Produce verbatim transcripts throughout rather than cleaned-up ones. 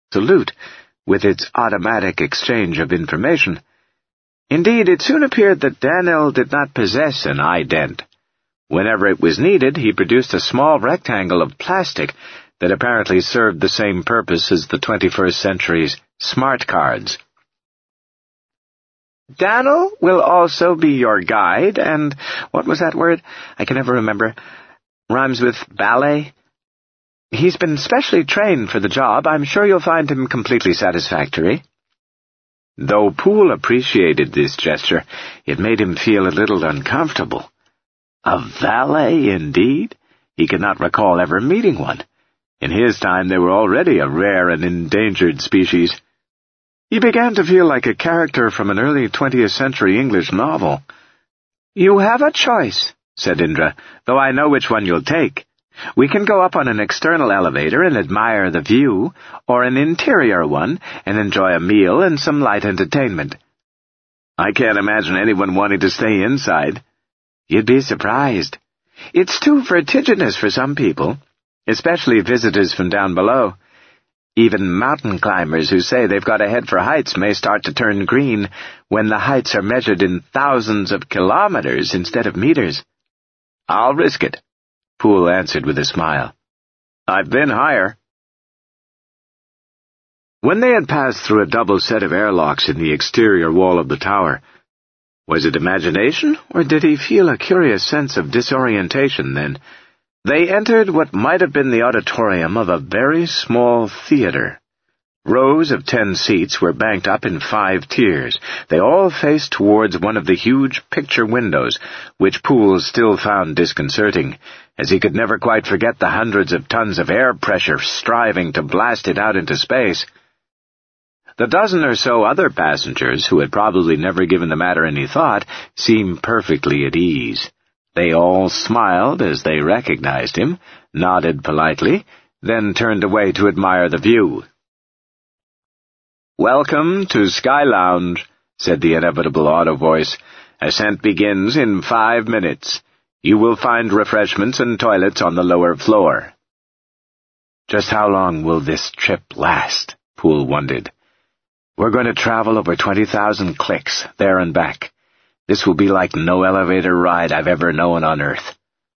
absolute, with its automatic exchange of information. Indeed, it soon appeared that Dan'l did not possess an ident. Whenever it was needed, he produced a small rectangle of plastic that apparently served the same purpose as the twenty-first century's smart cards. Dan'l will also be your guide, and what was that word? I can never remember. Rhymes with ballet. He's been specially trained for the job. I'm sure you'll find him completely satisfactory. Though Poole appreciated this gesture, it made him feel a little uncomfortable. A valet, indeed? He could not recall ever meeting one. In his time, they were already a rare and endangered species. He began to feel like a character from an early twentieth century English novel. You have a choice, said Indra, though I know which one you'll take. We can go up on an external elevator and admire the view, or an interior one and enjoy a meal and some light entertainment. I can't imagine anyone wanting to stay inside. You'd be surprised. It's too vertiginous for some people, especially visitors from down below. Even mountain climbers who say they've got a head for heights may start to turn green when the heights are measured in thousands of kilometers instead of meters. I'll risk it, Poole answered with a smile. I've been higher. When they had passed through a double set of airlocks in the exterior wall of the tower, was it imagination, or did he feel a curious sense of disorientation then? They entered what might have been the auditorium of a very small theater. Rows of ten seats were banked up in five tiers. They all faced towards one of the huge picture windows, which Poole still found disconcerting, as he could never quite forget the hundreds of tons of air pressure striving to blast it out into space. The dozen or so other passengers, who had probably never given the matter any thought, seemed perfectly at ease. They all smiled as they recognized him, nodded politely, then turned away to admire the view. Welcome to Sky Lounge, said the inevitable auto voice. Ascent begins in five minutes. You will find refreshments and toilets on the lower floor. Just how long will this trip last? Poole wondered. We're going to travel over twenty thousand clicks, there and back. This will be like no elevator ride I've ever known on Earth.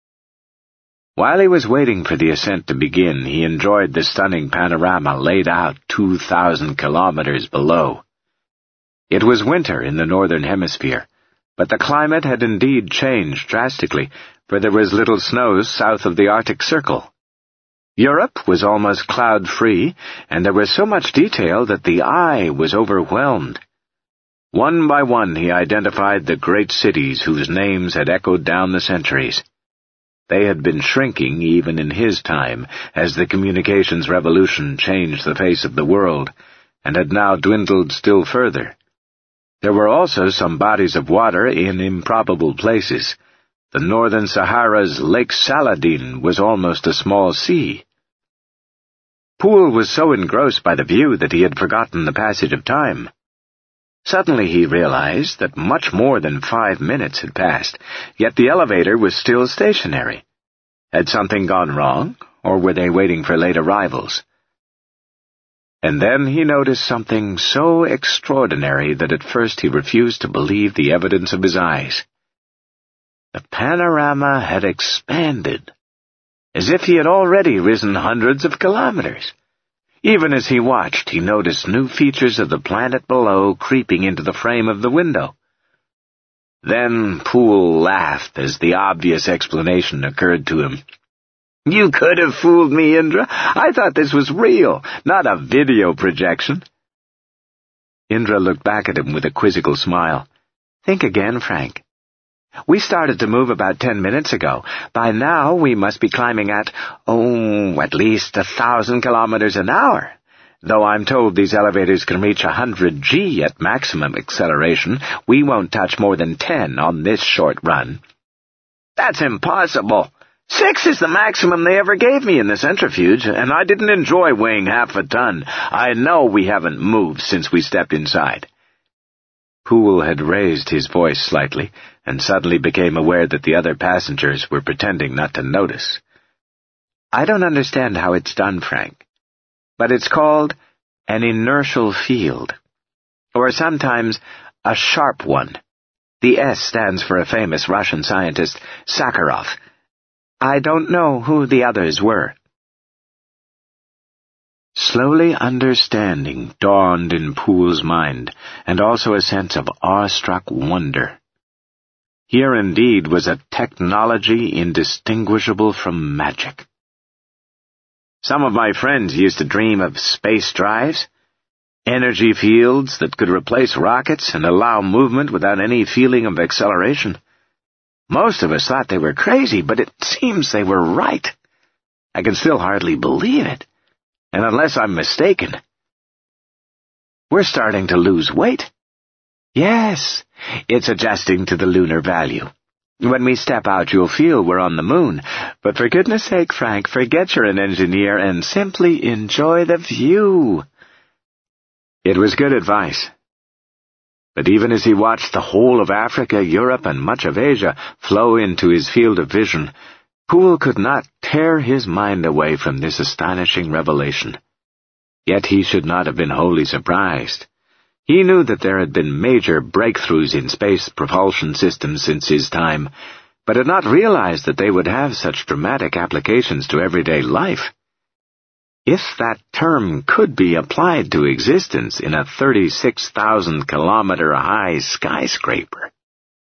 While he was waiting for the ascent to begin, he enjoyed the stunning panorama laid out two thousand kilometers below. It was winter in the northern hemisphere, but the climate had indeed changed drastically, for there was little snow south of the Arctic Circle. Europe was almost cloud-free, and there was so much detail that the eye was overwhelmed. One by one he identified the great cities whose names had echoed down the centuries. They had been shrinking even in his time, as the communications revolution changed the face of the world, and had now dwindled still further. There were also some bodies of water in improbable places. The northern Sahara's Lake Saladin was almost a small sea. Poole was so engrossed by the view that he had forgotten the passage of time. Suddenly he realized that much more than five minutes had passed, yet the elevator was still stationary. Had something gone wrong, or were they waiting for late arrivals? And then he noticed something so extraordinary that at first he refused to believe the evidence of his eyes. The panorama had expanded, as if he had already risen hundreds of kilometers. Even as he watched, he noticed new features of the planet below creeping into the frame of the window. Then Poole laughed as the obvious explanation occurred to him. You could have fooled me, Indra. I thought this was real, not a video projection. Indra looked back at him with a quizzical smile. Think again, Frank. We started to move about ten minutes ago. By now we must be climbing at, oh, at least a thousand kilometers an hour. Though I'm told these elevators can reach a hundred G at maximum acceleration, we won't touch more than ten on this short run. That's impossible. Six is the maximum they ever gave me in the centrifuge, and I didn't enjoy weighing half a ton. I know we haven't moved since we stepped inside. Poole had raised his voice slightly, and suddenly became aware that the other passengers were pretending not to notice. I don't understand how it's done, Frank, but it's called an inertial field, or sometimes a sharp one. The S stands for a famous Russian scientist, Sakharov. I don't know who the others were. Slowly understanding dawned in Poole's mind, and also a sense of awestruck wonder. Here indeed was a technology indistinguishable from magic. Some of my friends used to dream of space drives, energy fields that could replace rockets and allow movement without any feeling of acceleration. Most of us thought they were crazy, but it seems they were right. I can still hardly believe it. And unless I'm mistaken, we're starting to lose weight. Yes, it's adjusting to the lunar value. When we step out, you'll feel we're on the moon. But for goodness sake, Frank, forget you're an engineer and simply enjoy the view. It was good advice. But even as he watched the whole of Africa, Europe, and much of Asia flow into his field of vision, Poole could not tear his mind away from this astonishing revelation. Yet he should not have been wholly surprised. He knew that there had been major breakthroughs in space propulsion systems since his time, but had not realized that they would have such dramatic applications to everyday life. If that term could be applied to existence in a thirty-six thousand kilometer high skyscraper.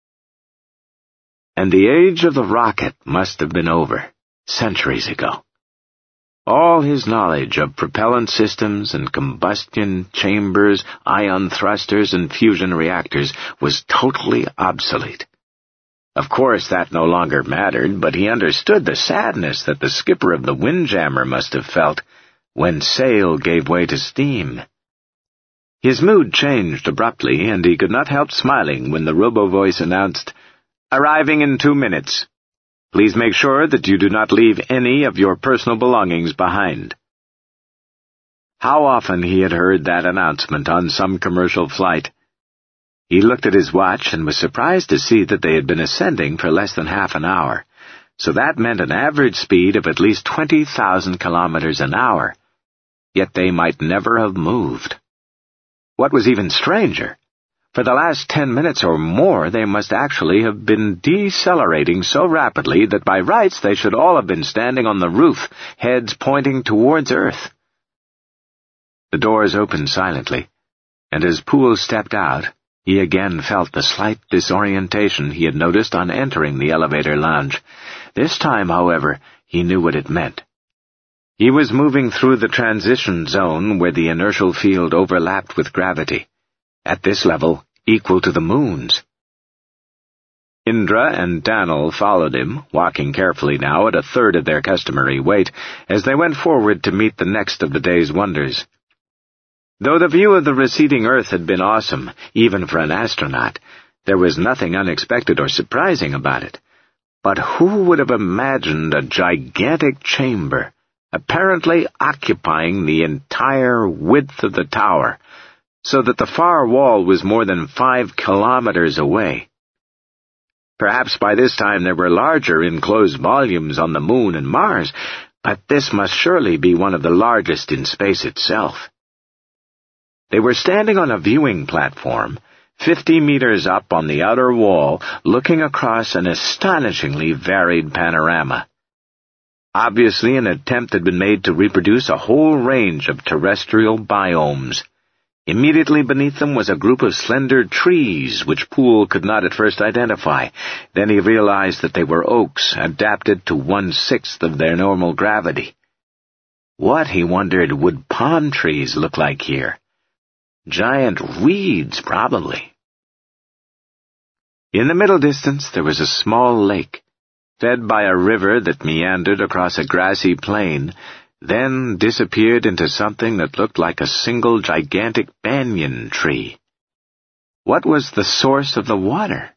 And the age of the rocket must have been over, centuries ago. All his knowledge of propellant systems and combustion chambers, ion thrusters, and fusion reactors was totally obsolete. Of course, that no longer mattered, but he understood the sadness that the skipper of the Windjammer must have felt when sail gave way to steam. His mood changed abruptly, and he could not help smiling when the robo-voice announced, "Arriving in two minutes. Please make sure that you do not leave any of your personal belongings behind." How often he had heard that announcement on some commercial flight. He looked at his watch and was surprised to see that they had been ascending for less than half an hour, so that meant an average speed of at least twenty thousand kilometers an hour, yet they might never have moved. What was even stranger, for the last ten minutes or more they must actually have been decelerating so rapidly that by rights they should all have been standing on the roof, heads pointing towards Earth. The doors opened silently, and as Poole stepped out, he again felt the slight disorientation he had noticed on entering the elevator lounge. This time, however, he knew what it meant. He was moving through the transition zone where the inertial field overlapped with gravity, at this level equal to the moon's. Indra and Dan'l followed him, walking carefully now at a third of their customary weight, as they went forward to meet the next of the day's wonders. Though the view of the receding Earth had been awesome, even for an astronaut, there was nothing unexpected or surprising about it. But who would have imagined a gigantic chamber, apparently occupying the entire width of the tower, so that the far wall was more than five kilometers away? Perhaps by this time there were larger enclosed volumes on the Moon and Mars, but this must surely be one of the largest in space itself. They were standing on a viewing platform, fifty meters up on the outer wall, looking across an astonishingly varied panorama. Obviously an attempt had been made to reproduce a whole range of terrestrial biomes. Immediately beneath them was a group of slender trees which Poole could not at first identify. Then he realized that they were oaks, adapted to one-sixth of their normal gravity. What, he wondered, would palm trees look like here? Giant reeds, probably. In the middle distance there was a small lake, fed by a river that meandered across a grassy plain, then disappeared into something that looked like a single gigantic banyan tree. What was the source of the water?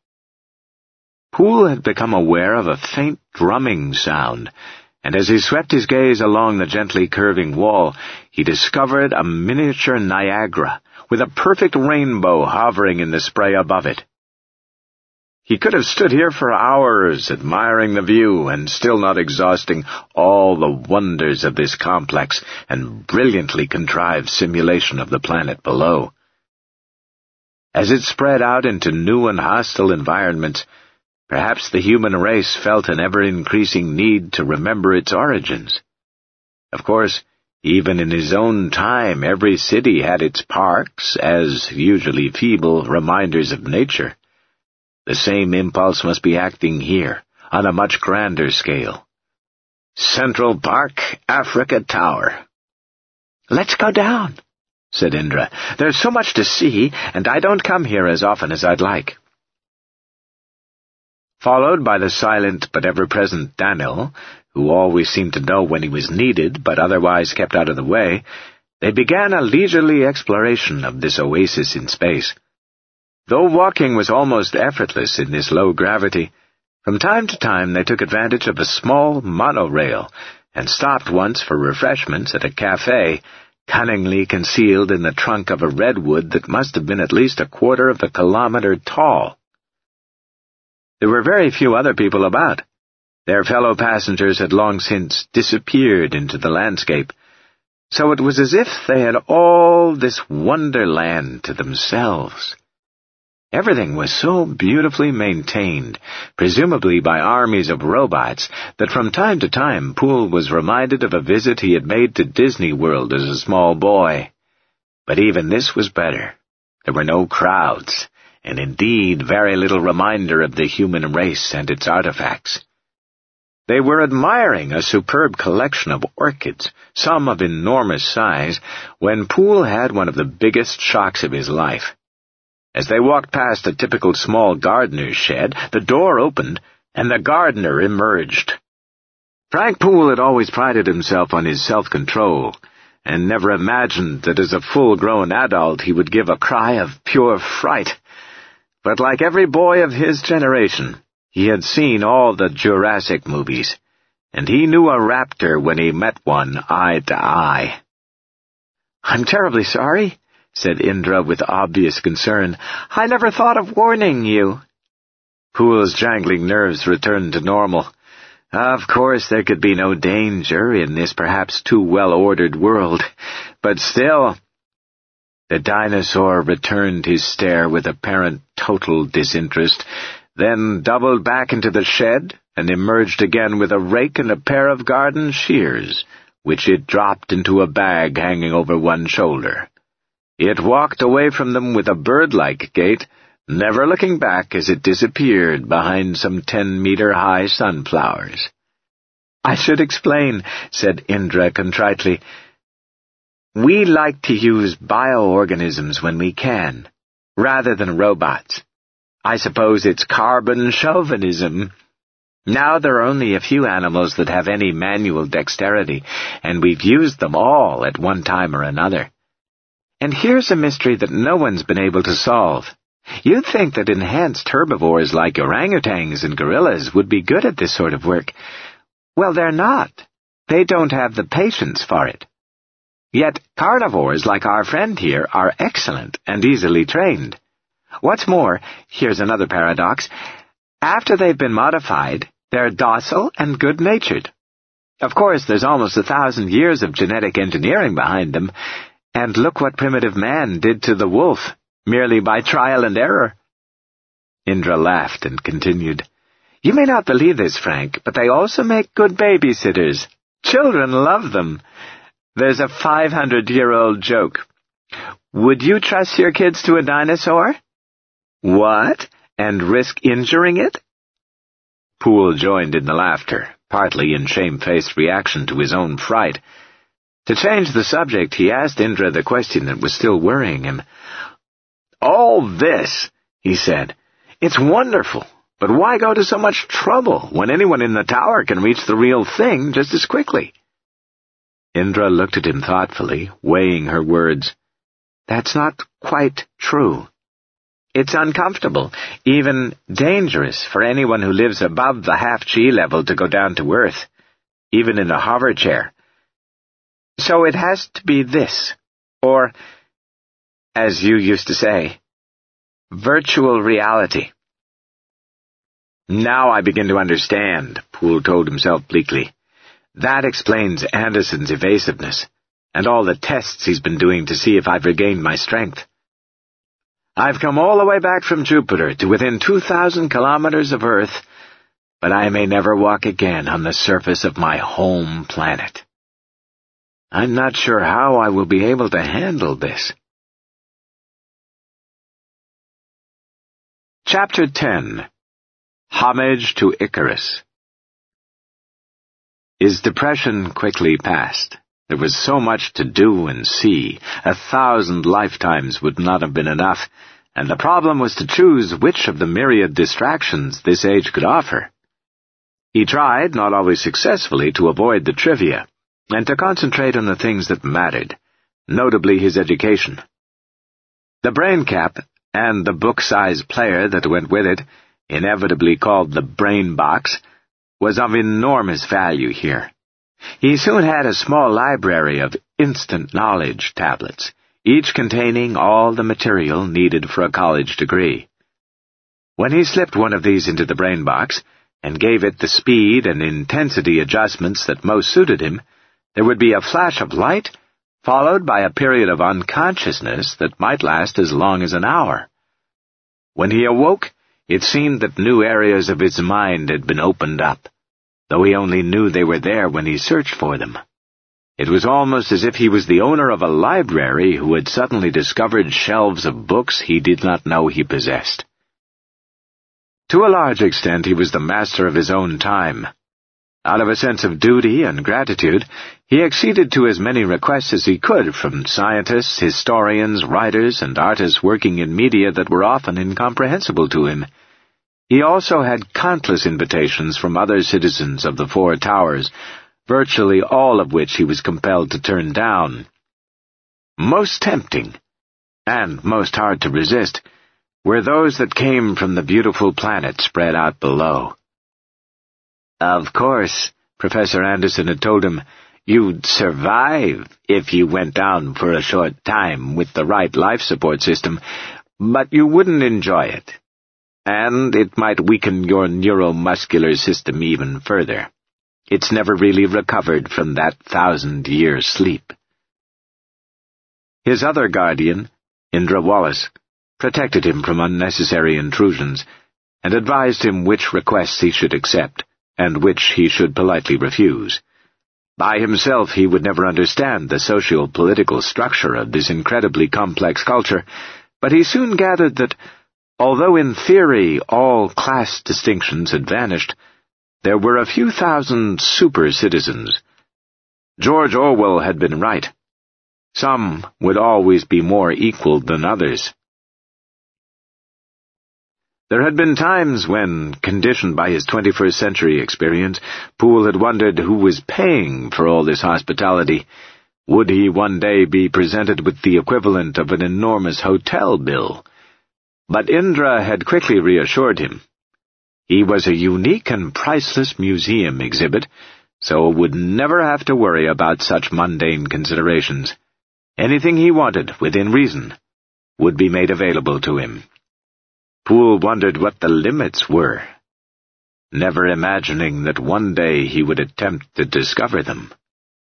Poole had become aware of a faint drumming sound, and as he swept his gaze along the gently curving wall, he discovered a miniature Niagara, with a perfect rainbow hovering in the spray above it. He could have stood here for hours, admiring the view, and still not exhausting all the wonders of this complex and brilliantly contrived simulation of the planet below. As it spread out into new and hostile environments, perhaps the human race felt an ever-increasing need to remember its origins. Of course, even in his own time, every city had its parks, as usually feeble reminders of nature. The same impulse must be acting here, on a much grander scale. Central Park, Africa Tower. "Let's go down," said Indra. "There's so much to see, and I don't come here as often as I'd like." Followed by the silent but ever-present Daniel, who always seemed to know when he was needed but otherwise kept out of the way, they began a leisurely exploration of this oasis in space. Though walking was almost effortless in this low gravity, from time to time they took advantage of a small monorail and stopped once for refreshments at a cafe cunningly concealed in the trunk of a redwood that must have been at least a quarter of a kilometer tall. There were very few other people about. Their fellow passengers had long since disappeared into the landscape, so it was as if they had all this wonderland to themselves. Everything was so beautifully maintained, presumably by armies of robots, that from time to time Poole was reminded of a visit he had made to Disney World as a small boy. But even this was better. There were no crowds, and indeed very little reminder of the human race and its artifacts. They were admiring a superb collection of orchids, some of enormous size, when Poole had one of the biggest shocks of his life. As they walked past a typical small gardener's shed, the door opened, and the gardener emerged. Frank Poole had always prided himself on his self-control, and never imagined that as a full-grown adult he would give a cry of pure fright. But like every boy of his generation, he had seen all the Jurassic movies, and he knew a raptor when he met one eye to eye. "I'm terribly sorry," said Indra with obvious concern. "I never thought of warning you." Poole's jangling nerves returned to normal. Of course there could be no danger in this perhaps too well-ordered world, but still... The dinosaur returned his stare with apparent total disinterest, then doubled back into the shed and emerged again with a rake and a pair of garden shears, which it dropped into a bag hanging over one shoulder. It walked away from them with a bird-like gait, never looking back as it disappeared behind some ten-meter-high sunflowers. "I should explain," said Indra contritely. "We like to use bioorganisms when we can, rather than robots. I suppose it's carbon chauvinism. Now there are only a few animals that have any manual dexterity, and we've used them all at one time or another. And here's a mystery that no one's been able to solve. You'd think that enhanced herbivores like orangutans and gorillas would be good at this sort of work. Well, they're not. They don't have the patience for it. Yet carnivores like our friend here are excellent and easily trained. What's more, here's another paradox. After they've been modified, they're docile and good-natured. Of course, there's almost a thousand years of genetic engineering behind them, and look what primitive man did to the wolf, merely by trial and error." Indra laughed and continued, "You may not believe this, Frank, but they also make good babysitters. Children love them. There's a five-hundred-year-old joke. Would you trust your kids to a dinosaur? What? And risk injuring it?" Poole joined in the laughter, partly in shamefaced reaction to his own fright. To change the subject, he asked Indra the question that was still worrying him. "All this," he said, "it's wonderful, but why go to so much trouble when anyone in the tower can reach the real thing just as quickly?" Indra looked at him thoughtfully, weighing her words. "That's not quite true. It's uncomfortable, even dangerous for anyone who lives above the half-G level to go down to Earth, even in a hover chair. So it has to be this, or, as you used to say, virtual reality." Now I begin to understand, Poole told himself bleakly. That explains Anderson's evasiveness, and all the tests he's been doing to see if I've regained my strength. I've come all the way back from Jupiter to within two thousand kilometers of Earth, but I may never walk again on the surface of my home planet. I'm not sure how I will be able to handle this. Chapter ten. Homage to Icarus. His depression quickly passed. There was so much to do and see. A thousand lifetimes would not have been enough, and the problem was to choose which of the myriad distractions this age could offer. He tried, not always successfully, to avoid the trivia, and to concentrate on the things that mattered, notably his education. The brain cap, and the book-sized player that went with it, inevitably called the brain box, was of enormous value here. He soon had a small library of instant knowledge tablets, each containing all the material needed for a college degree. When he slipped one of these into the brain box, and gave it the speed and intensity adjustments that most suited him, there would be a flash of light, followed by a period of unconsciousness that might last as long as an hour. When he awoke, it seemed that new areas of his mind had been opened up, though he only knew they were there when he searched for them. It was almost as if he was the owner of a library who had suddenly discovered shelves of books he did not know he possessed. To a large extent, he was the master of his own time. Out of a sense of duty and gratitude, he acceded to as many requests as he could from scientists, historians, writers, and artists working in media that were often incomprehensible to him. He also had countless invitations from other citizens of the Four Towers, virtually all of which he was compelled to turn down. Most tempting, and most hard to resist, were those that came from the beautiful planet spread out below. Of course, Professor Anderson had told him, you'd survive if you went down for a short time with the right life support system, but you wouldn't enjoy it, and it might weaken your neuromuscular system even further. It's never really recovered from that thousand-year sleep. His other guardian, Indra Wallace, protected him from unnecessary intrusions, and advised him which requests he should accept, and which he should politely refuse. By himself he would never understand the socio-political structure of this incredibly complex culture, but he soon gathered that, although in theory all class distinctions had vanished, there were a few thousand super-citizens. George Orwell had been right. Some would always be more equal than others. There had been times when, conditioned by his twenty-first century experience, Poole had wondered who was paying for all this hospitality. Would he one day be presented with the equivalent of an enormous hotel bill? But Indra had quickly reassured him. He was a unique and priceless museum exhibit, so would never have to worry about such mundane considerations. Anything he wanted, within reason, would be made available to him. Poole wondered what the limits were, never imagining that one day he would attempt to discover them.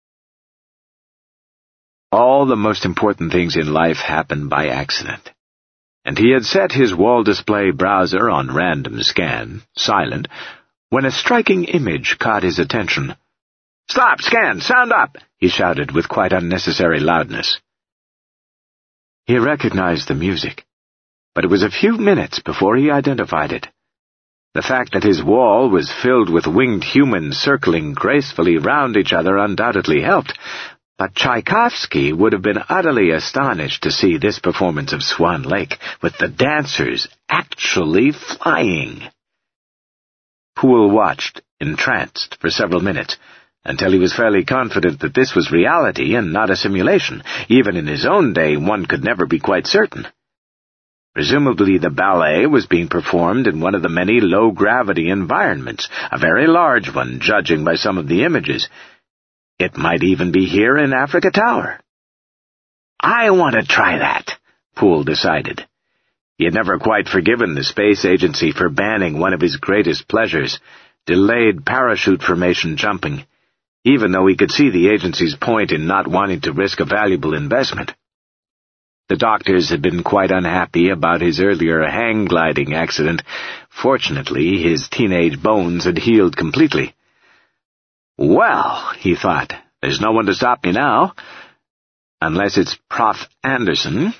All the most important things in life happen by accident, and he had set his wall display browser on random scan, silent, when a striking image caught his attention. "Stop! Scan! Sound up!" he shouted with quite unnecessary loudness. He recognized the music, but it was a few minutes before he identified it. The fact that his wall was filled with winged humans circling gracefully round each other undoubtedly helped, but Tchaikovsky would have been utterly astonished to see this performance of Swan Lake, with the dancers actually flying. Poole watched, entranced, for several minutes, until he was fairly confident that this was reality and not a simulation. Even in his own day, one could never be quite certain. Presumably the ballet was being performed in one of the many low-gravity environments, a very large one, judging by some of the images. It might even be here in Africa Tower. I want to try that, Poole decided. He had never quite forgiven the space agency for banning one of his greatest pleasures, delayed parachute formation jumping, even though he could see the agency's point in not wanting to risk a valuable investment. The doctors had been quite unhappy about his earlier hang-gliding accident. Fortunately, his teenage bones had healed completely. Well, he thought, there's no one to stop me now, unless it's Professor Anderson.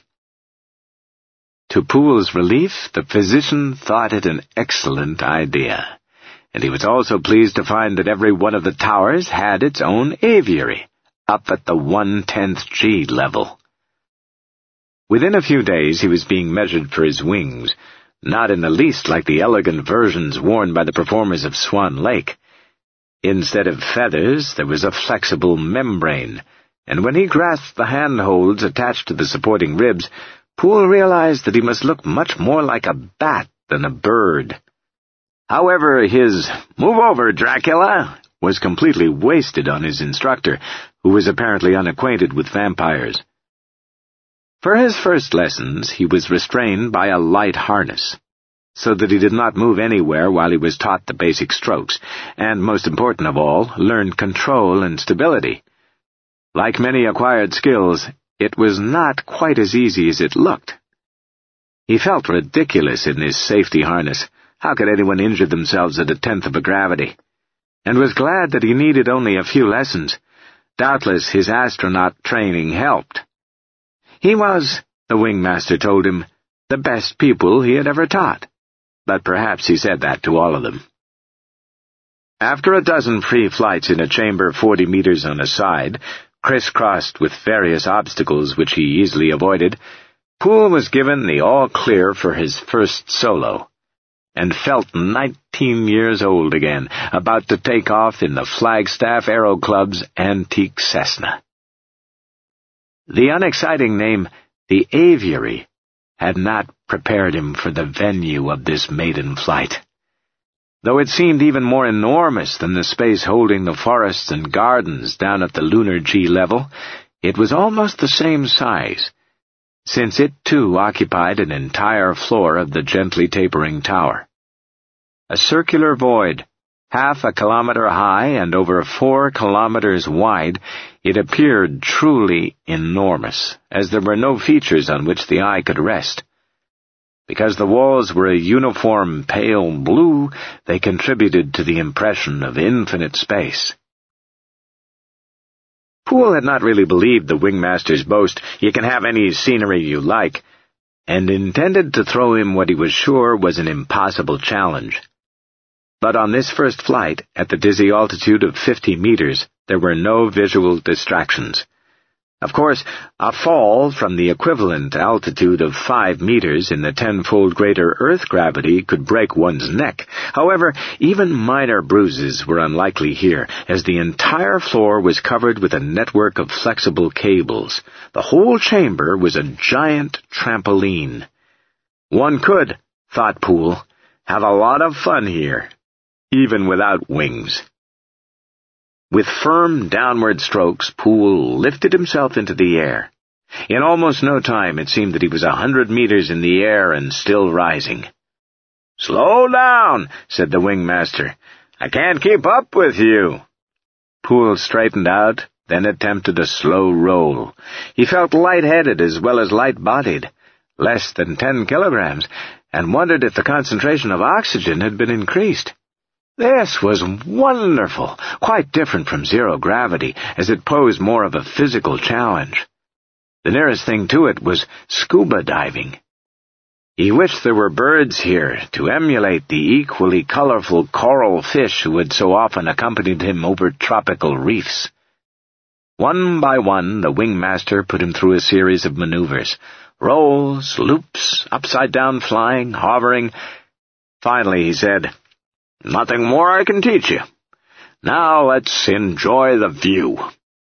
To Poole's relief, the physician thought it an excellent idea, and he was also pleased to find that every one of the towers had its own aviary, up at the one-tenth G level. Within a few days he was being measured for his wings, not in the least like the elegant versions worn by the performers of Swan Lake. Instead of feathers, there was a flexible membrane, and when he grasped the handholds attached to the supporting ribs, Poole realized that he must look much more like a bat than a bird. However, his "Move over, Dracula" was completely wasted on his instructor, who was apparently unacquainted with vampires. For his first lessons, he was restrained by a light harness, so that he did not move anywhere while he was taught the basic strokes, and, most important of all, learned control and stability. Like many acquired skills, it was not quite as easy as it looked. He felt ridiculous in his safety harness. How could anyone injure themselves at a tenth of a gravity? And was glad that he needed only a few lessons. Doubtless his astronaut training helped. He was, the wingmaster told him, the best pupil he had ever taught, but perhaps he said that to all of them. After a dozen free flights in a chamber forty meters on a side, crisscrossed with various obstacles which he easily avoided, Poole was given the all-clear for his first solo, and felt nineteen years old again, about to take off in the Flagstaff Aero Club's antique Cessna. The unexciting name, the Aviary, had not prepared him for the venue of this maiden flight. Though it seemed even more enormous than the space holding the forests and gardens down at the lunar G level, it was almost the same size, since it too occupied an entire floor of the gently tapering tower. A circular void, half a kilometer high and over four kilometers wide, it appeared truly enormous, as there were no features on which the eye could rest. Because the walls were a uniform pale blue, they contributed to the impression of infinite space. Poole had not really believed the wingmaster's boast, "You can have any scenery you like," and intended to throw him what he was sure was an impossible challenge. But on this first flight, at the dizzy altitude of fifty meters, there were no visual distractions. Of course, a fall from the equivalent altitude of five meters in the tenfold greater Earth gravity could break one's neck. However, even minor bruises were unlikely here, as the entire floor was covered with a network of flexible cables. The whole chamber was a giant trampoline. One could, thought Poole, have a lot of fun here, even without wings. With firm downward strokes, Poole lifted himself into the air. In almost no time it seemed that he was a hundred meters in the air and still rising. "Slow down," said the wingmaster. "I can't keep up with you." Poole straightened out, then attempted a slow roll. He felt light-headed as well as light-bodied, less than ten kilograms, and wondered if the concentration of oxygen had been increased. This was wonderful, quite different from zero gravity, as it posed more of a physical challenge. The nearest thing to it was scuba diving. He wished there were birds here to emulate the equally colorful coral fish who had so often accompanied him over tropical reefs. One by one, the wingmaster put him through a series of maneuvers, rolls, loops, upside-down flying, hovering. Finally he said, "Nothing more I can teach you. Now let's enjoy the view."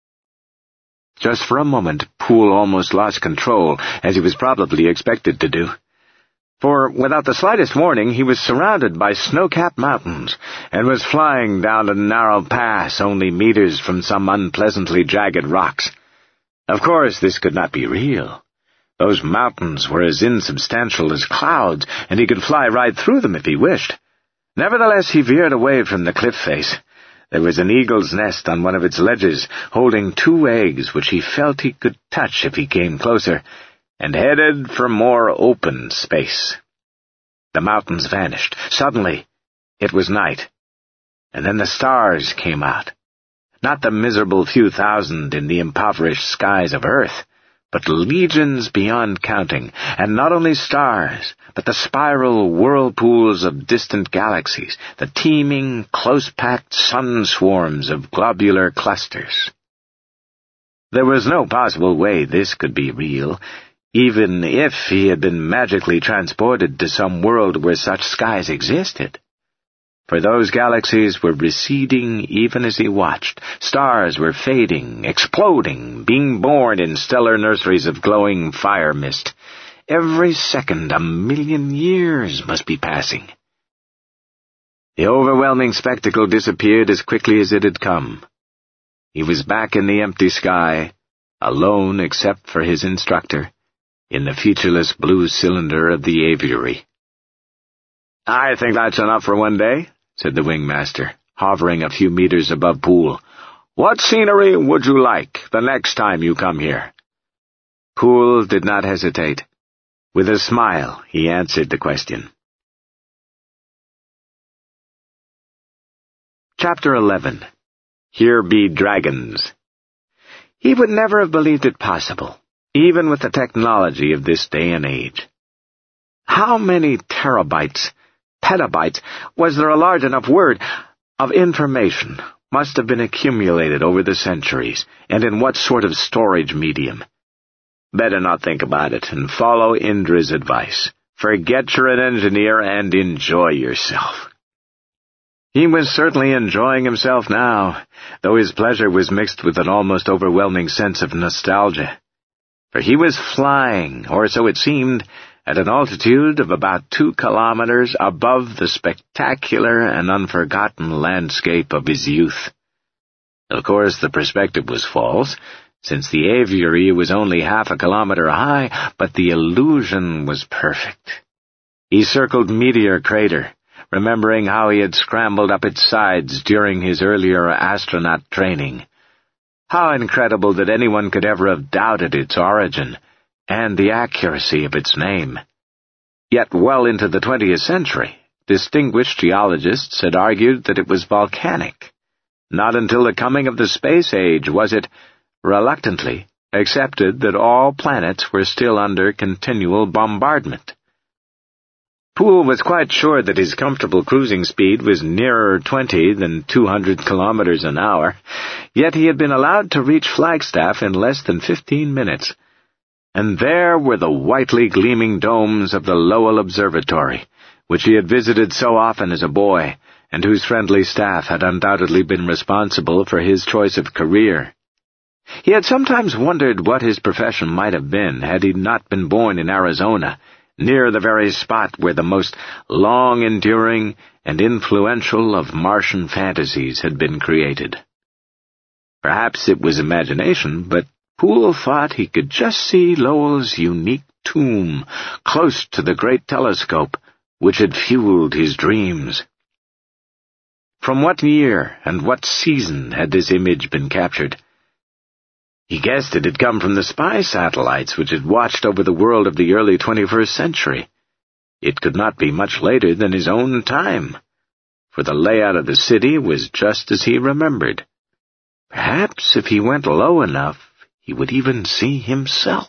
Just for a moment, Poole almost lost control, as he was probably expected to do. For, without the slightest warning, he was surrounded by snow-capped mountains, and was flying down a narrow pass only meters from some unpleasantly jagged rocks. Of course, this could not be real. Those mountains were as insubstantial as clouds, and he could fly right through them if he wished. Nevertheless, he veered away from the cliff face. There was an eagle's nest on one of its ledges, holding two eggs which he felt he could touch if he came closer, and headed for more open space. The mountains vanished. Suddenly, it was night, and then the stars came out. Not the miserable few thousand in the impoverished skies of Earth, but legions beyond counting, and not only stars, but the spiral whirlpools of distant galaxies, the teeming, close-packed sun swarms of globular clusters. There was no possible way this could be real, even if he had been magically transported to some world where such skies existed. For those galaxies were receding even as he watched. Stars were fading, exploding, being born in stellar nurseries of glowing fire mist. Every second a million years must be passing. The overwhelming spectacle disappeared as quickly as it had come. He was back in the empty sky, alone except for his instructor, in the featureless blue cylinder of the aviary. "I think that's enough for one day," said the wingmaster, hovering a few meters above Poole. "What scenery would you like the next time you come here?" Poole did not hesitate. With a smile, he answered the question. Chapter eleven. Here Be Dragons. He would never have believed it possible, even with the technology of this day and age. How many terabytes, petabytes, was there a large enough word, of information must have been accumulated over the centuries, and in what sort of storage medium? Better not think about it, and follow Indra's advice. Forget you're an engineer and enjoy yourself. He was certainly enjoying himself now, though his pleasure was mixed with an almost overwhelming sense of nostalgia. For he was flying, or so it seemed, at an altitude of about two kilometers above the spectacular and unforgotten landscape of his youth. Of course, the perspective was false, since the aviary was only half a kilometer high, but the illusion was perfect. He circled Meteor Crater, remembering how he had scrambled up its sides during his earlier astronaut training. How incredible that anyone could ever have doubted its origin, and the accuracy of its name. Yet well into the twentieth century, distinguished geologists had argued that it was volcanic. Not until the coming of the space age was it, reluctantly, accepted that all planets were still under continual bombardment. Poole was quite sure that his comfortable cruising speed was nearer twenty than two hundred kilometers an hour, yet he had been allowed to reach Flagstaff in less than fifteen minutes. And there were the whitely gleaming domes of the Lowell Observatory, which he had visited so often as a boy, and whose friendly staff had undoubtedly been responsible for his choice of career. He had sometimes wondered what his profession might have been had he not been born in Arizona, near the very spot where the most long-enduring and influential of Martian fantasies had been created. Perhaps it was imagination, but Poole thought he could just see Lowell's unique tomb close to the great telescope which had fueled his dreams. From what year and what season had this image been captured? He guessed it had come from the spy satellites which had watched over the world of the early twenty-first century. It could not be much later than his own time, for the layout of the city was just as he remembered. Perhaps if he went low enough, he would even see himself.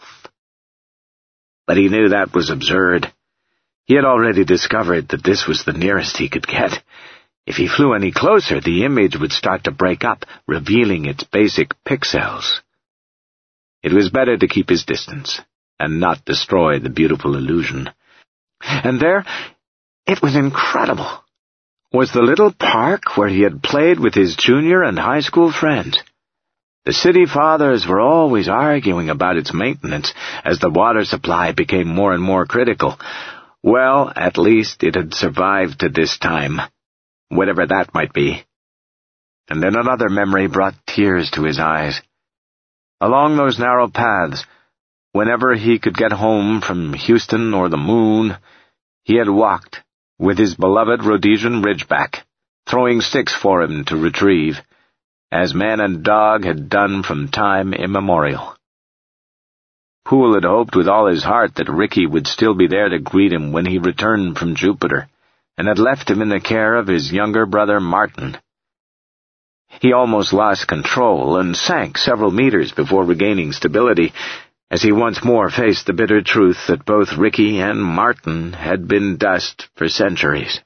But he knew that was absurd. He had already discovered that this was the nearest he could get. If he flew any closer, the image would start to break up, revealing its basic pixels. It was better to keep his distance, and not destroy the beautiful illusion. And there, it was incredible, was the little park where he had played with his junior and high school friends. The city fathers were always arguing about its maintenance as the water supply became more and more critical. Well, at least it had survived to this time, whatever that might be. And then another memory brought tears to his eyes. Along those narrow paths, Whenever he could get home from Houston or the moon, he had walked with his beloved Rhodesian Ridgeback, throwing sticks for him to retrieve, as man and dog had done from time immemorial. Poole had hoped with all his heart that Ricky would still be there to greet him when he returned from Jupiter, and had left him in the care of his younger brother Martin. He almost lost control and sank several meters before regaining stability, as he once more faced the bitter truth that both Ricky and Martin had been dust for centuries.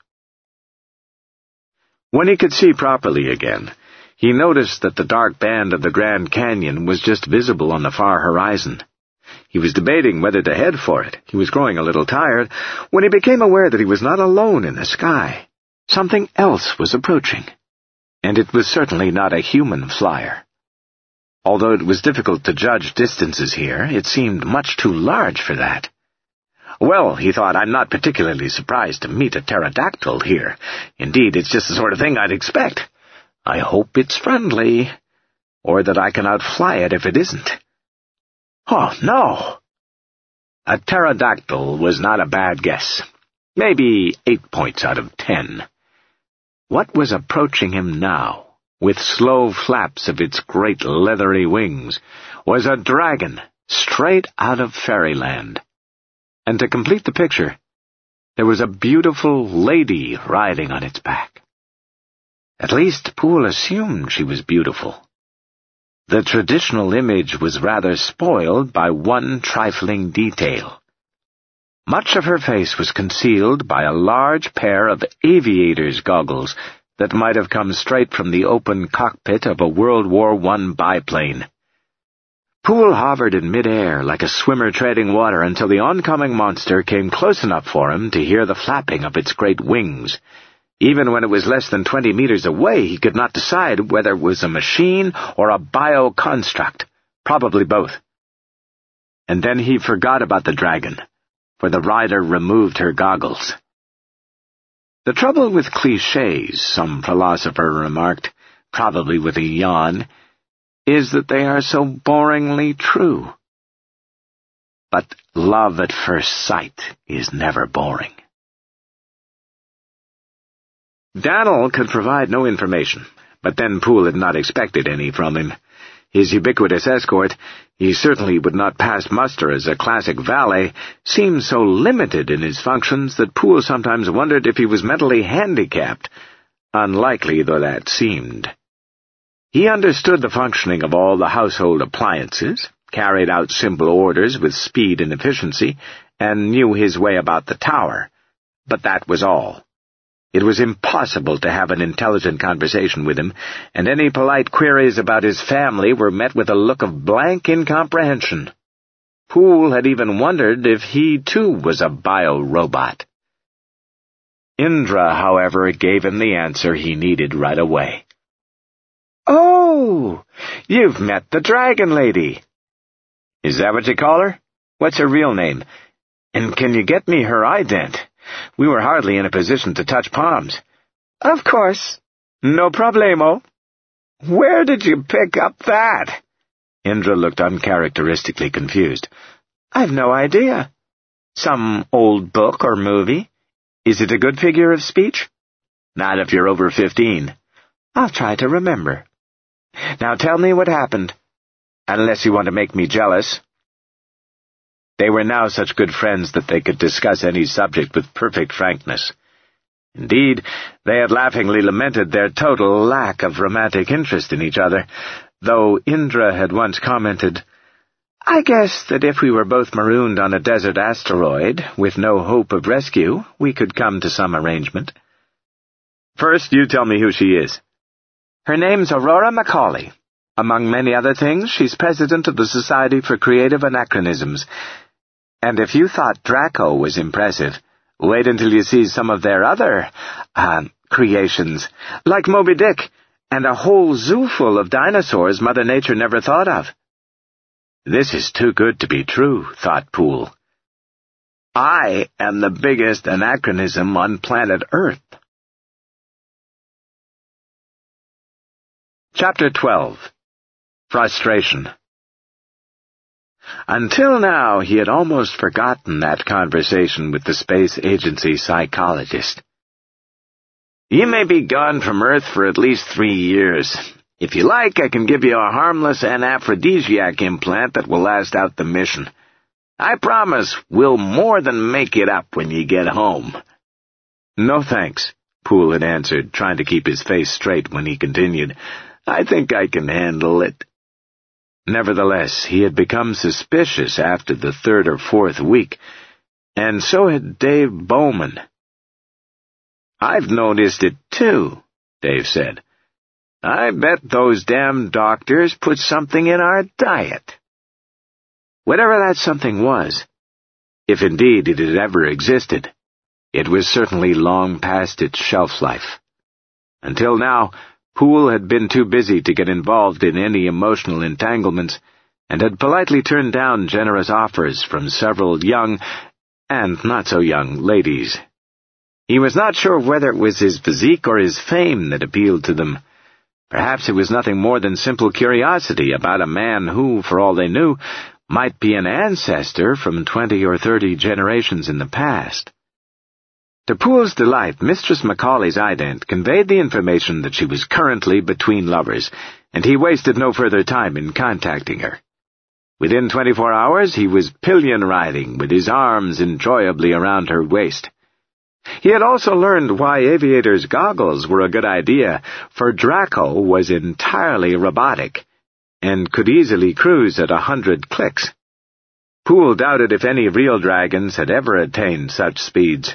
When he could see properly again, he noticed that the dark band of the Grand Canyon was just visible on the far horizon. He was debating whether to head for it. He was growing a little tired when he became aware that he was not alone in the sky. Something else was approaching, and it was certainly not a human flyer. Although it was difficult to judge distances here, it seemed much too large for that. Well, he thought, I'm not particularly surprised to meet a pterodactyl here. Indeed, it's just the sort of thing I'd expect. I hope it's friendly, or that I can outfly it if it isn't. Oh, no! A pterodactyl was not a bad guess. Maybe eight points out of ten. What was approaching him now, with slow flaps of its great leathery wings, was a dragon straight out of fairyland. And to complete the picture, there was a beautiful lady riding on its back. At least Poole assumed she was beautiful. The traditional image was rather spoiled by one trifling detail. Much of her face was concealed by a large pair of aviator's goggles that might have come straight from the open cockpit of a World War One biplane. Poole hovered in mid-air like a swimmer treading water until the oncoming monster came close enough for him to hear the flapping of its great wings. Even when it was less than twenty meters away, he could not decide whether it was a machine or a bioconstruct, probably both. And then he forgot about the dragon, for the rider removed her goggles. The trouble with clichés, some philosopher remarked, probably with a yawn, is that they are so boringly true. But love at first sight is never boring. Daniel could provide no information, but then Poole had not expected any from him. His ubiquitous escort, he certainly would not pass muster as a classic valet, seemed so limited in his functions that Poole sometimes wondered if he was mentally handicapped, unlikely though that seemed. He understood the functioning of all the household appliances, carried out simple orders with speed and efficiency, and knew his way about the tower, but that was all. It was impossible to have an intelligent conversation with him, and any polite queries about his family were met with a look of blank incomprehension. Poole had even wondered if he, too, was a bio-robot. Indra, however, gave him the answer he needed right away. "Oh, you've met the Dragon Lady." "Is that what you call her? What's her real name? And can you get me her ident? We were hardly in a position to touch palms." "Of course. No problemo." "Where did you pick up that?" Indra looked uncharacteristically confused. "I've no idea. Some old book or movie. Is it a good figure of speech?" "Not if you're over fifteen. "I'll try to remember. Now tell me what happened, unless you want to make me jealous." They were now such good friends that they could discuss any subject with perfect frankness. Indeed, they had laughingly lamented their total lack of romantic interest in each other, though Indra had once commented, "I guess that if we were both marooned on a desert asteroid, with no hope of rescue, we could come to some arrangement." "First, you tell me who she is." "Her name's Aurora Macaulay. Among many other things, she's president of the Society for Creative Anachronisms. And if you thought Draco was impressive, wait until you see some of their other, uh, creations, like Moby Dick, and a whole zoo full of dinosaurs Mother Nature never thought of." This is too good to be true, thought Poole. I am the biggest anachronism on planet Earth. Chapter twelve. Frustration. Until now, he had almost forgotten that conversation with the space agency psychologist. "You may be gone from Earth for at least three years. If you like, I can give you a harmless anaphrodisiac implant that will last out the mission. I promise we'll more than make it up when you get home." "No thanks," Poole had answered, trying to keep his face straight when he continued. "I think I can handle it." Nevertheless, he had become suspicious after the third or fourth week, and so had Dave Bowman. "I've noticed it too," Dave said. "I bet those damn doctors put something in our diet." Whatever that something was, if indeed it had ever existed, it was certainly long past its shelf life. Until now, Poole had been too busy to get involved in any emotional entanglements, and had politely turned down generous offers from several young, and not-so-young, ladies. He was not sure whether it was his physique or his fame that appealed to them. Perhaps it was nothing more than simple curiosity about a man who, for all they knew, might be an ancestor from twenty or thirty generations in the past. To Poole's delight, Mistress Macaulay's ident conveyed the information that she was currently between lovers, and he wasted no further time in contacting her. Within twenty-four hours, he was pillion-riding, with his arms enjoyably around her waist. He had also learned why aviators' goggles were a good idea, for Draco was entirely robotic, and could easily cruise at a hundred clicks. Poole doubted if any real dragons had ever attained such speeds.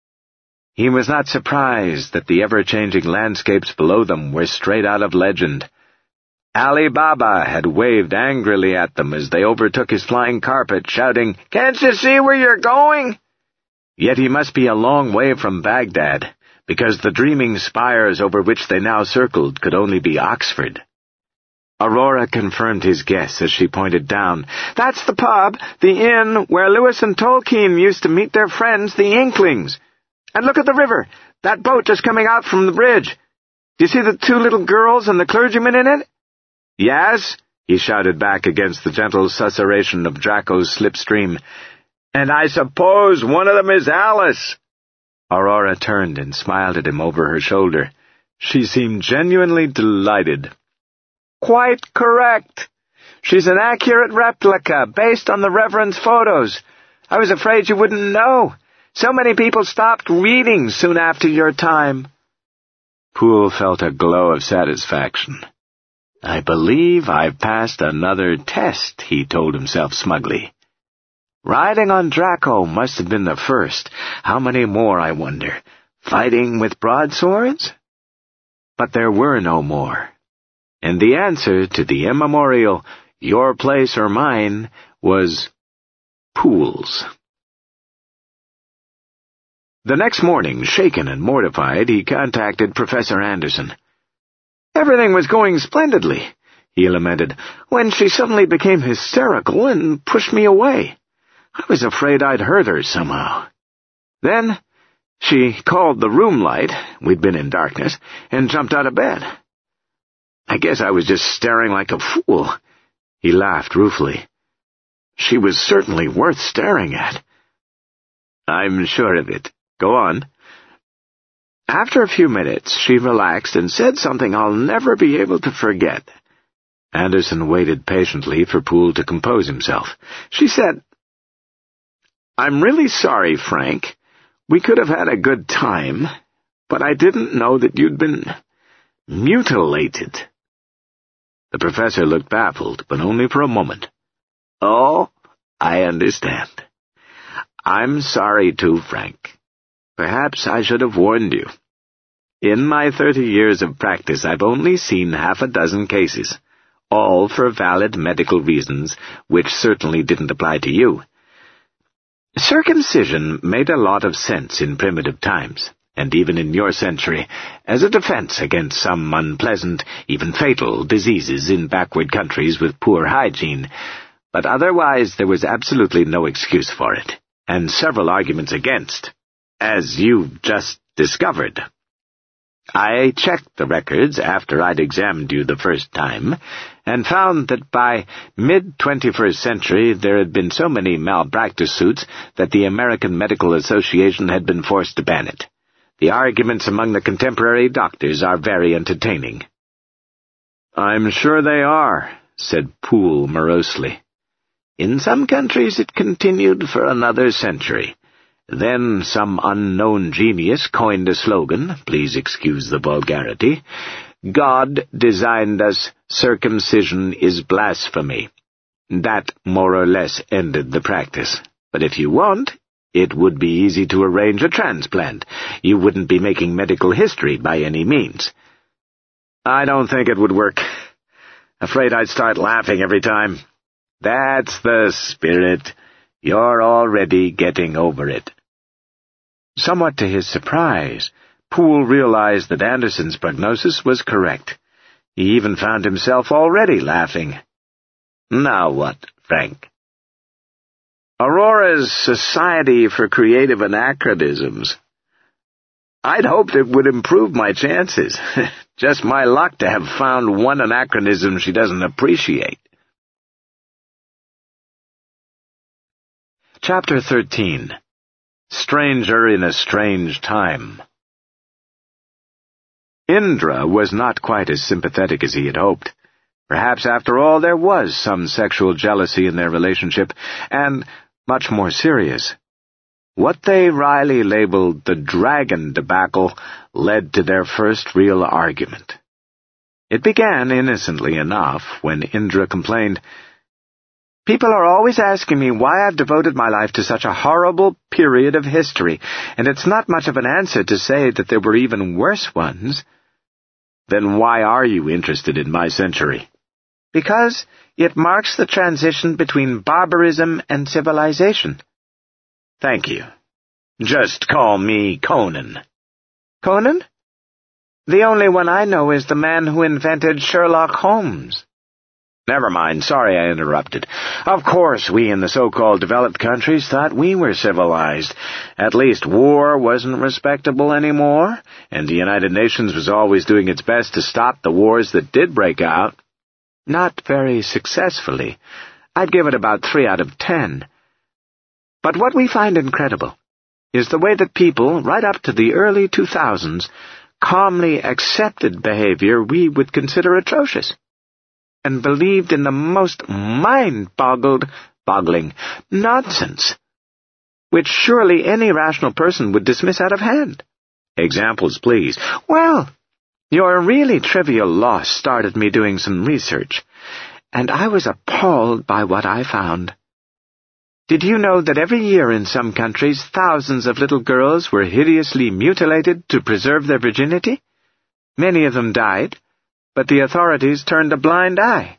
He was not surprised that the ever-changing landscapes below them were straight out of legend. Ali Baba had waved angrily at them as they overtook his flying carpet, shouting, "Can't you see where you're going?" Yet he must be a long way from Baghdad, because the dreaming spires over which they now circled could only be Oxford. Aurora confirmed his guess as she pointed down. "That's the pub, the inn, where Lewis and Tolkien used to meet their friends, the Inklings. And look at the river, that boat just coming out from the bridge. Do you see the two little girls and the clergyman in it?" "Yes," he shouted back against the gentle susurration of Draco's slipstream. "And I suppose one of them is Alice." Aurora turned and smiled at him over her shoulder. She seemed genuinely delighted. "Quite correct. She's an accurate replica, based on the Reverend's photos. I was afraid you wouldn't know. So many people stopped reading soon after your time." Poole felt a glow of satisfaction. "I believe I've passed another test," he told himself smugly. Riding on Draco must have been the first. How many more, I wonder? Fighting with broadswords? But there were no more. And the answer to the immemorial, "Your place or mine," was Poole's. The next morning, shaken and mortified, he contacted Professor Anderson. "Everything was going splendidly," he lamented, "when she suddenly became hysterical and pushed me away. I was afraid I'd hurt her somehow. Then she called the room light, we'd been in darkness, and jumped out of bed. I guess I was just staring like a fool." He laughed ruefully. "She was certainly worth staring at." "I'm sure of it. Go on." "After a few minutes, she relaxed and said something I'll never be able to forget." Anderson waited patiently for Poole to compose himself. "She said, 'I'm really sorry, Frank. We could have had a good time, but I didn't know that you'd been mutilated.'" The professor looked baffled, but only for a moment. "Oh, I understand. I'm sorry too, Frank. Perhaps I should have warned you. In my thirty years of practice, I've only seen half a dozen cases, all for valid medical reasons, which certainly didn't apply to you. Circumcision made a lot of sense in primitive times, and even in your century, as a defense against some unpleasant, even fatal, diseases in backward countries with poor hygiene, but otherwise there was absolutely no excuse for it, and several arguments against, as you've just discovered." I checked the records after I'd examined you the first time, and found that by mid-twenty-first century there had been so many malpractice suits that the American Medical Association had been forced to ban it. The arguments among the contemporary doctors are very entertaining." "I'm sure they are," said Poole morosely. "In some countries it continued for another century. Then some unknown genius coined a slogan, please excuse the vulgarity, 'God designed us, circumcision is blasphemy.' That more or less ended the practice. But if you want, it would be easy to arrange a transplant. You wouldn't be making medical history by any means." "I don't think it would work. Afraid I'd start laughing every time." "That's the spirit. You're already getting over it." Somewhat to his surprise, Poole realized that Anderson's prognosis was correct. He even found himself already laughing. "Now what, Frank?" "Aurora's Society for Creative Anachronisms. I'd hoped it would improve my chances. Just my luck to have found one anachronism she doesn't appreciate." Chapter thirteen. Stranger in a Strange Time. Indra was not quite as sympathetic as he had hoped. Perhaps, after all, there was some sexual jealousy in their relationship, and much more serious. What they wryly labeled the dragon debacle led to their first real argument. It began innocently enough when Indra complained, "People are always asking me why I've devoted my life to such a horrible period of history, and it's not much of an answer to say that there were even worse ones." "Then why are you interested in my century?" "Because it marks the transition between barbarism and civilization." "Thank you. Just call me Conan." "Conan? The only one I know is the man who invented Sherlock Holmes." "Never mind, sorry I interrupted. Of course, we in the so-called developed countries thought we were civilized. At least war wasn't respectable anymore, and the United Nations was always doing its best to stop the wars that did break out. Not very successfully. I'd give it about three out of ten. But what we find incredible is the way that people, right up to the early two thousands, calmly accepted behavior we would consider atrocious, and believed in the most mind-boggled, boggling nonsense, which surely any rational person would dismiss out of hand." "Examples, please." "Well, your really trivial loss started me doing some research, and I was appalled by what I found. Did you know that every year in some countries thousands of little girls were hideously mutilated to preserve their virginity? Many of them died, but the authorities turned a blind eye."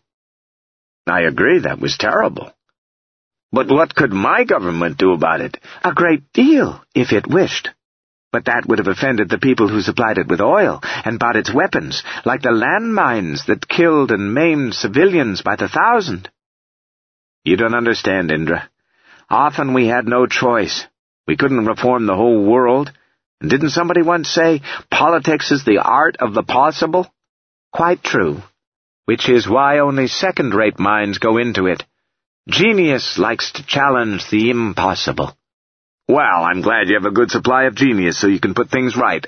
"I agree, that was terrible. But what could my government do about it?" "A great deal, if it wished. But that would have offended the people who supplied it with oil and bought its weapons, like the landmines that killed and maimed civilians by the thousand." "You don't understand, Indra. Often we had no choice. We couldn't reform the whole world. And didn't somebody once say, politics is the art of the possible? Quite true. Which is why only second-rate minds go into it. Genius likes to challenge the impossible." "Well, I'm glad you have a good supply of genius so you can put things right."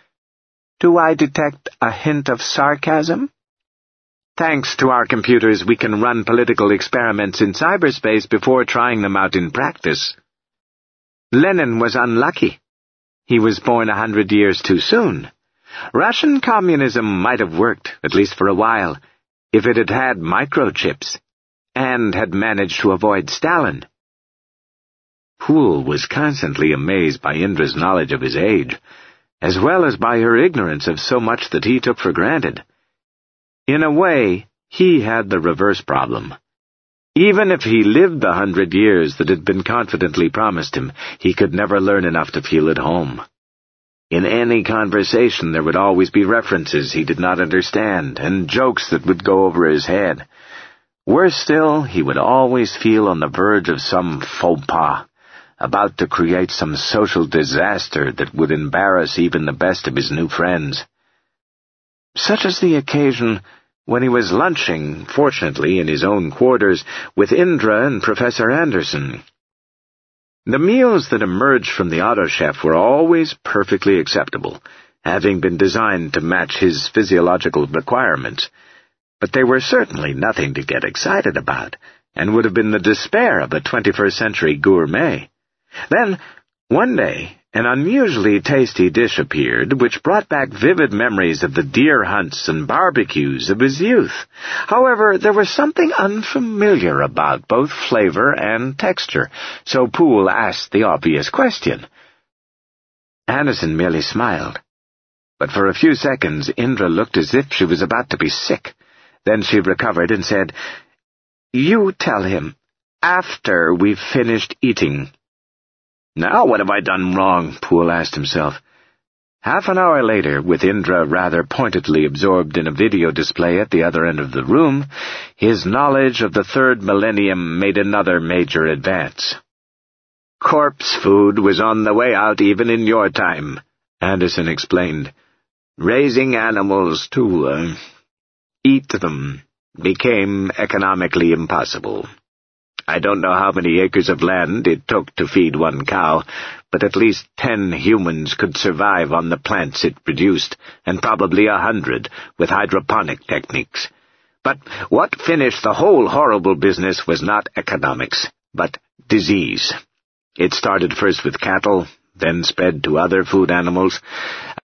Do I detect a hint of sarcasm? Thanks to our computers, we can run political experiments in cyberspace before trying them out in practice. Lenin was unlucky. He was born a hundred years too soon. Russian communism might have worked, at least for a while, if it had had microchips, and had managed to avoid Stalin. Poole was constantly amazed by Indra's knowledge of his age, as well as by her ignorance of so much that he took for granted. In a way, he had the reverse problem. Even if he lived the hundred years that had been confidently promised him, he could never learn enough to feel at home. In any conversation there would always be references he did not understand, and jokes that would go over his head. Worse still, he would always feel on the verge of some faux pas, about to create some social disaster that would embarrass even the best of his new friends. such as the occasion when he was lunching, fortunately in his own quarters, with Indra and Professor Anderson. The meals that emerged from the autochef were always perfectly acceptable, having been designed to match his physiological requirements. But they were certainly nothing to get excited about, and would have been the despair of a twenty-first century gourmet. Then, one day, an unusually tasty dish appeared, which brought back vivid memories of the deer hunts and barbecues of his youth. However, there was something unfamiliar about both flavor and texture, so Poole asked the obvious question. Anderson merely smiled. But for a few seconds, Indra looked as if she was about to be sick. Then she recovered and said, "You tell him, after we've finished eating." "Now what have I done wrong?" Poole asked himself. Half an hour later, with Indra rather pointedly absorbed in a video display at the other end of the room, his knowledge of the third millennium made another major advance. "Corpse food was on the way out even in your time," Anderson explained. "Raising animals to, uh, eat them became economically impossible. I don't know how many acres of land it took to feed one cow, but at least ten humans could survive on the plants it produced, and probably a hundred with hydroponic techniques. But what finished the whole horrible business was not economics, but disease. It started first with cattle, then spread to other food animals,